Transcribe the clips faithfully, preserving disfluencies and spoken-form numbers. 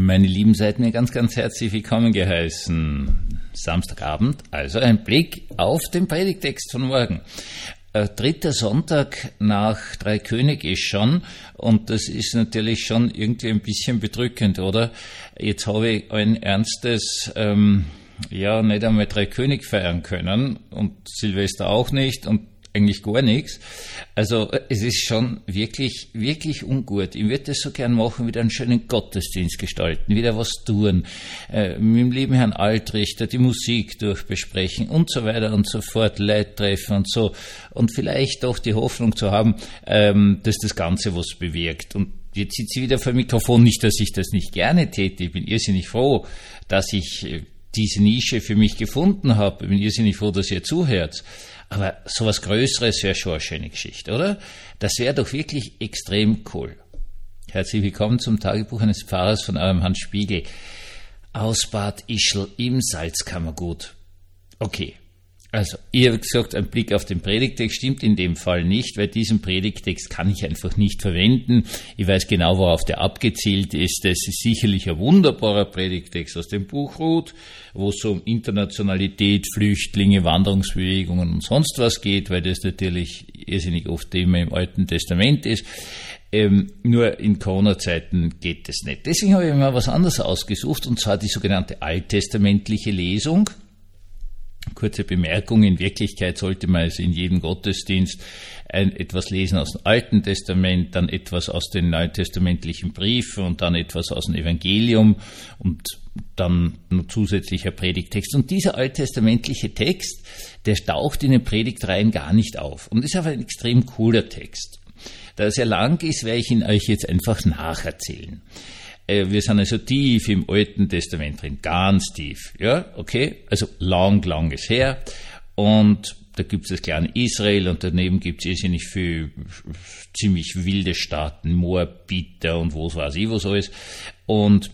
Meine Lieben, seid mir ganz, ganz herzlich willkommen geheißen. Samstagabend, also ein Blick auf den Predigtext von morgen. Äh, dritter Sonntag nach Drei König ist schon, und das ist natürlich schon irgendwie ein bisschen bedrückend, oder? Jetzt habe ich ein ernstes, ähm, ja, nicht einmal Drei König feiern können und Silvester auch nicht und eigentlich gar nichts. Also es ist schon wirklich, wirklich ungut. Ich würde das so gern machen, wieder einen schönen Gottesdienst gestalten, wieder was tun, äh, mit dem lieben Herrn Altrichter die Musik durchbesprechen und so weiter und so fort, Leute treffen und so. Und vielleicht doch die Hoffnung zu haben, ähm, dass das Ganze was bewirkt. Und jetzt sitze ich wieder vor dem Mikrofon, nicht, dass ich das nicht gerne täte. Ich bin irrsinnig froh, dass ich äh, diese Nische für mich gefunden habe. Ich bin irrsinnig froh, dass ihr zuhört. Aber sowas Größeres wäre schon eine schöne Geschichte, oder? Das wäre doch wirklich extrem cool. Herzlich willkommen zum Tagebuch eines Pfarrers von eurem Hans Spiegel aus Bad Ischl im Salzkammergut. Okay, also ihr habt gesagt, ein Blick auf den Predigtext stimmt in dem Fall nicht, weil diesen Predigtext kann ich einfach nicht verwenden. Ich weiß genau, worauf der abgezielt ist. Das ist sicherlich ein wunderbarer Predigtext aus dem Buch Ruth, wo es um Internationalität, Flüchtlinge, Wanderungsbewegungen und sonst was geht, weil das natürlich irrsinnig oft Thema im Alten Testament ist. Ähm, nur in Corona-Zeiten geht das nicht. Deswegen habe ich mir was anderes ausgesucht, und zwar die sogenannte alttestamentliche Lesung. Kurze Bemerkung, in Wirklichkeit sollte man also in jedem Gottesdienst ein, etwas lesen aus dem Alten Testament, dann etwas aus den neutestamentlichen Briefen und dann etwas aus dem Evangelium und dann noch zusätzlicher Predigtext. Und dieser alttestamentliche Text, der taucht in den Predigtreihen gar nicht auf und ist aber ein extrem cooler Text. Da er sehr lang ist, werde ich ihn euch jetzt einfach nacherzählen. Wir sind also tief im Alten Testament drin, ganz tief, ja, okay, also lang, lang ist her, und da gibt es das kleine Israel und daneben gibt es irrsinnig viel ziemlich wilde Staaten, Moabiter und was weiß ich was alles, und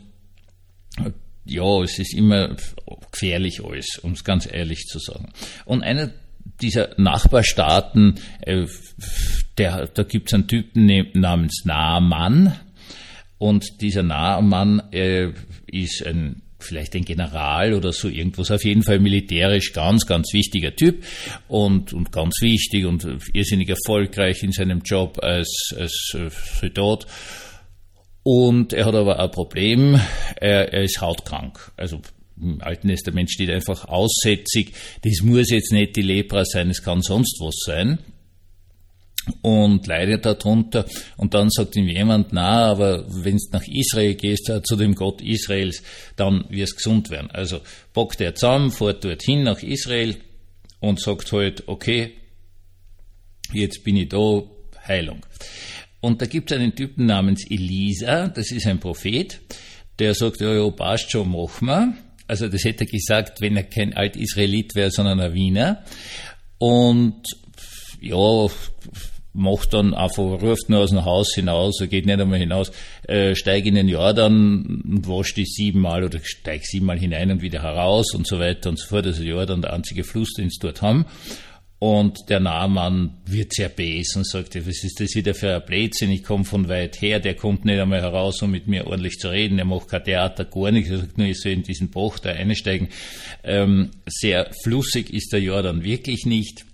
ja, es ist immer gefährlich alles, um es ganz ehrlich zu sagen. Und einer dieser Nachbarstaaten, äh, der, da gibt es einen Typen namens Naaman. Und dieser Naaman äh, ist ein, vielleicht ein General oder so irgendwas, auf jeden Fall militärisch ganz, ganz wichtiger Typ und, und ganz wichtig und irrsinnig erfolgreich in seinem Job als, als Soldat. Und er hat aber ein Problem, er, er ist hautkrank. Also im Alten Testament steht einfach aussätzig. Das muss jetzt nicht die Lepra sein, es kann sonst was sein. Und leidet darunter, und dann sagt ihm jemand, na, aber wenn du nach Israel gehst, zu dem Gott Israels, dann wirst du gesund werden. Also packt er zusammen, fährt dorthin nach Israel und sagt halt, okay, jetzt bin ich da, Heilung. Und da gibt es einen Typen namens Elisa, das ist ein Prophet, der sagt, ja, ja, passt schon, mach mal. Also das hätte er gesagt, wenn er kein Alt-Israelit wäre, sondern ein Wiener. Und ja, macht dann einfach, ruft nur aus dem Haus hinaus, er geht nicht einmal hinaus, äh, steig in den Jordan und wasch dich siebenmal oder steig siebenmal hinein und wieder heraus und so weiter und so fort. Also Jordan, der einzige Fluss, den sie dort haben. Und der Naaman wird sehr bes und sagt, was ist das wieder für ein Blödsinn, ich komme von weit her, der kommt nicht einmal heraus, um mit mir ordentlich zu reden, er macht kein Theater, gar nichts, er sagt nur, ich soll in diesen Bach da einsteigen. Ähm, sehr flussig ist der Jordan wirklich nicht.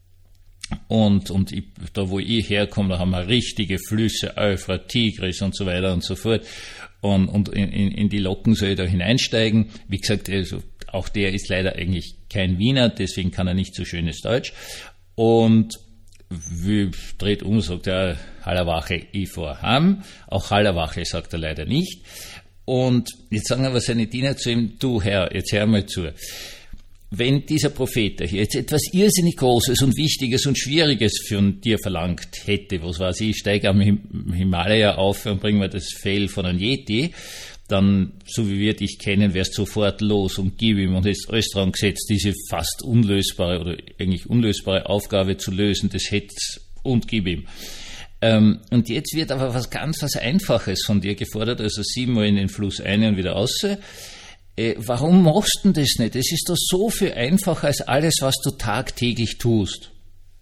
Und, und ich, da wo ich herkomme, da haben wir richtige Flüsse, Euphrat, Tigris und so weiter und so fort. Und, und in, in, in die Locken soll ich da hineinsteigen. Wie gesagt, also auch der ist leider eigentlich kein Wiener, deswegen kann er nicht so schönes Deutsch. Und wie dreht um, sagt er, Hallerwache, ich fahr heim. Auch Hallerwache sagt er leider nicht. Und jetzt sagen aber seine Diener zu ihm, du Herr, jetzt hör mal zu. Wenn dieser Prophet hier jetzt etwas irrsinnig Großes und Wichtiges und Schwieriges von dir verlangt hätte, was weiß ich, steig am Himalaya auf und bring mir das Fell von einem Yeti, dann, so wie wir dich kennen, wärst sofort los und gib ihm und ist alles dran gesetzt, diese fast unlösbare oder eigentlich unlösbare Aufgabe zu lösen, das hätt's und gib ihm. Ähm, und jetzt wird aber was ganz was Einfaches von dir gefordert, also siebenmal in den Fluss ein und wieder raus. Äh, warum machst du das nicht? Es ist doch so viel einfacher als alles, was du tagtäglich tust.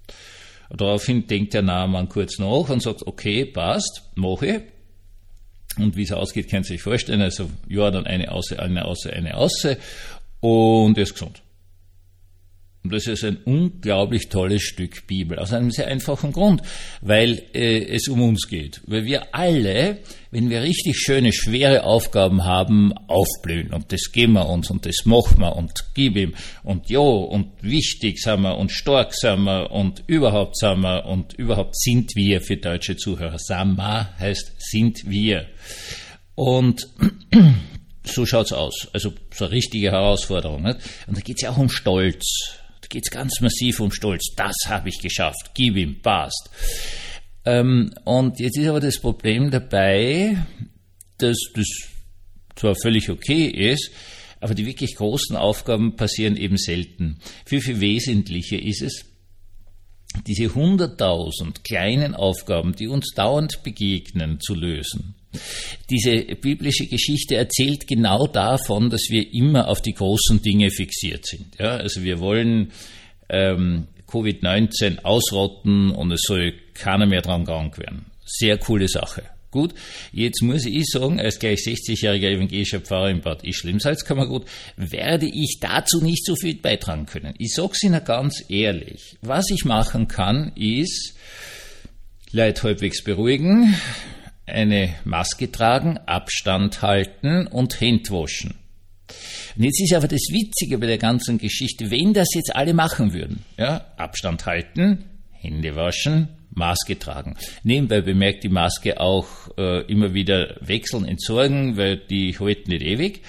Und daraufhin denkt der Naaman kurz nach und sagt, okay, passt, mache ich. Und wie es ausgeht, könnt ihr euch vorstellen. Also, ja, dann eine außer, eine außer, eine außer. Und er ist gesund. Und das ist ein unglaublich tolles Stück Bibel, aus einem sehr einfachen Grund, weil äh, es um uns geht. Weil wir alle, wenn wir richtig schöne, schwere Aufgaben haben, aufblühen. Und das geben wir uns und das machen wir und gib ihm. Und ja, und wichtig sind wir und stark sind wir und überhaupt sind wir und überhaupt sind wir für deutsche Zuhörer. Sama heißt sind wir. Und so schaut's aus. Also so eine richtige Herausforderung. Nicht? Und da geht's ja auch um Stolz. Da geht's ganz massiv um Stolz. Das habe ich geschafft. Gib ihm, passt. Ähm, und jetzt ist aber das Problem dabei, dass das zwar völlig okay ist, aber die wirklich großen Aufgaben passieren eben selten. Viel, viel wesentlicher ist es, diese hunderttausend kleinen Aufgaben, die uns dauernd begegnen, zu lösen. Diese biblische Geschichte erzählt genau davon, dass wir immer auf die großen Dinge fixiert sind. Ja, also wir wollen ähm, Covid neunzehn ausrotten und es soll keiner mehr dran krank werden. Sehr coole Sache. Gut, jetzt muss ich sagen, als gleich sechzigjähriger evangelischer Pfarrer in Bad Ischl im Salzkammergut, werde ich dazu nicht so viel beitragen können. Ich sag's Ihnen ganz ehrlich. Was ich machen kann, ist Leute halbwegs beruhigen, eine Maske tragen, Abstand halten und Hände waschen. Und jetzt ist aber das Witzige bei der ganzen Geschichte, wenn das jetzt alle machen würden, ja, Abstand halten, Hände waschen, Maske tragen. Nebenbei bemerkt die Maske auch äh, immer wieder wechseln, entsorgen, weil die halten nicht ewig,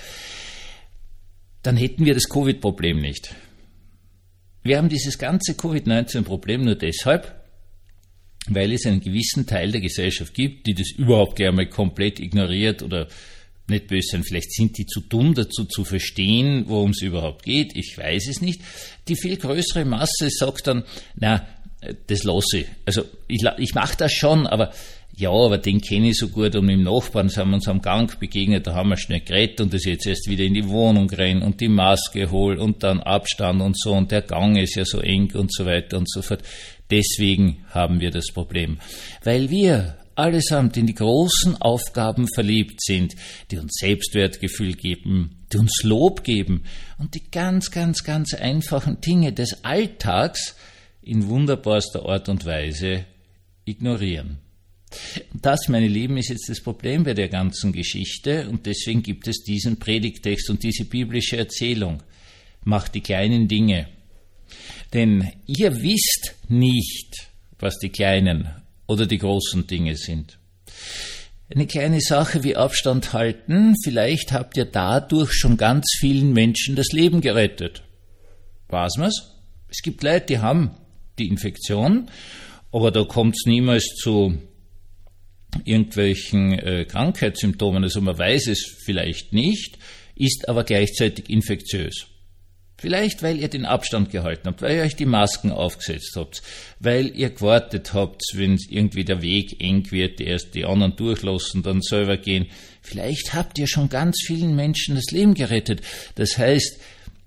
dann hätten wir das Covid-Problem nicht. Wir haben dieses ganze Covid neunzehn Problem nur deshalb, weil es einen gewissen Teil der Gesellschaft gibt, die das überhaupt gerne mal komplett ignoriert oder nicht böse sein, vielleicht sind die zu dumm dazu zu verstehen, worum es überhaupt geht, ich weiß es nicht. Die viel größere Masse sagt dann, na, das lasse ich. Also ich, ich mache das schon, aber ja, aber den kenne ich so gut und im Nachbarn sind wir uns am Gang begegnet, da haben wir schnell geredet und das jetzt erst wieder in die Wohnung rein und die Maske holen und dann Abstand und so und der Gang ist ja so eng und so weiter und so fort. Deswegen haben wir das Problem. Weil wir allesamt in die großen Aufgaben verliebt sind, die uns Selbstwertgefühl geben, die uns Lob geben und die ganz, ganz, ganz einfachen Dinge des Alltags in wunderbarster Art und Weise ignorieren. Das, meine Lieben, ist jetzt das Problem bei der ganzen Geschichte und deswegen gibt es diesen Predigttext und diese biblische Erzählung. Macht die kleinen Dinge. Denn ihr wisst nicht, was die kleinen oder die großen Dinge sind. Eine kleine Sache wie Abstand halten, vielleicht habt ihr dadurch schon ganz vielen Menschen das Leben gerettet. Weiß man's? Es gibt Leute, die haben die Infektion, aber da kommt es niemals zu irgendwelchen äh, Krankheitssymptomen. Also man weiß es vielleicht nicht, ist aber gleichzeitig infektiös. Vielleicht, weil ihr den Abstand gehalten habt, weil ihr euch die Masken aufgesetzt habt, weil ihr gewartet habt, wenn irgendwie der Weg eng wird, erst die anderen durchlassen, dann selber gehen. Vielleicht habt ihr schon ganz vielen Menschen das Leben gerettet. Das heißt,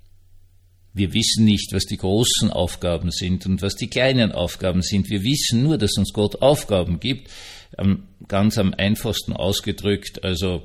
wir wissen nicht, was die großen Aufgaben sind und was die kleinen Aufgaben sind. Wir wissen nur, dass uns Gott Aufgaben gibt, ganz am einfachsten ausgedrückt, also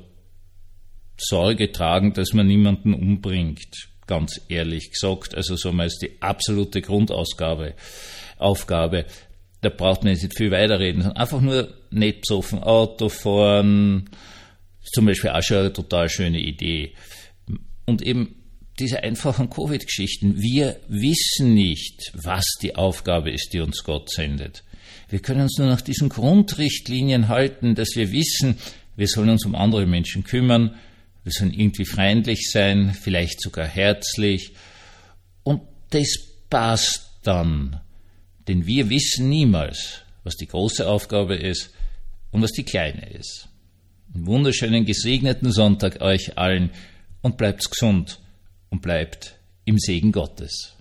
Sorge tragen, dass man niemanden umbringt. Ganz ehrlich gesagt, also so mal ist die absolute Grundausgabe, Aufgabe. Da braucht man jetzt nicht viel weiterreden, sondern einfach nur nicht besoffen Auto fahren, ist zum Beispiel auch schon eine total schöne Idee. Und eben diese einfachen Covid-Geschichten, wir wissen nicht, was die Aufgabe ist, die uns Gott sendet. Wir können uns nur nach diesen Grundrichtlinien halten, dass wir wissen, wir sollen uns um andere Menschen kümmern, wir sollen irgendwie freundlich sein, vielleicht sogar herzlich. Und das passt dann. Denn wir wissen niemals, was die große Aufgabe ist und was die kleine ist. Einen wunderschönen, gesegneten Sonntag euch allen und bleibt gesund und bleibt im Segen Gottes.